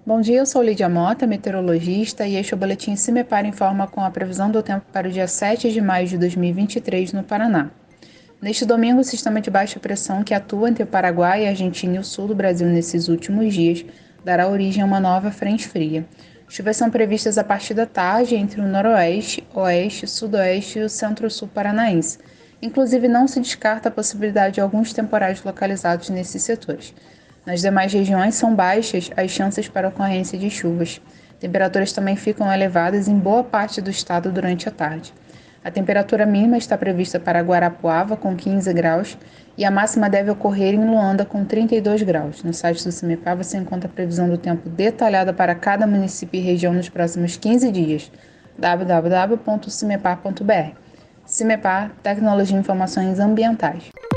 Bom dia, eu sou Lídia Mota, meteorologista, e este é o Boletim CIMEPAR informa com a previsão do tempo para o dia 7 de maio de 2023 no Paraná. Neste domingo, o sistema de baixa pressão que atua entre o Paraguai, a Argentina e o sul do Brasil nesses últimos dias dará origem a uma nova frente fria. Chuvas são previstas a partir da tarde entre o noroeste, oeste, sudoeste e o centro-sul paranaense. Inclusive, não se descarta a possibilidade de alguns temporais localizados nesses setores. Nas demais regiões são baixas as chances para ocorrência de chuvas. Temperaturas também ficam elevadas em boa parte do estado durante a tarde. A temperatura mínima está prevista para Guarapuava, com 15 graus, e a máxima deve ocorrer em Luanda, com 32 graus. No site do CIMEPAR você encontra a previsão do tempo detalhada para cada município e região nos próximos 15 dias. www.cimepar.br. CIMEPAR, Tecnologia e Informações Ambientais.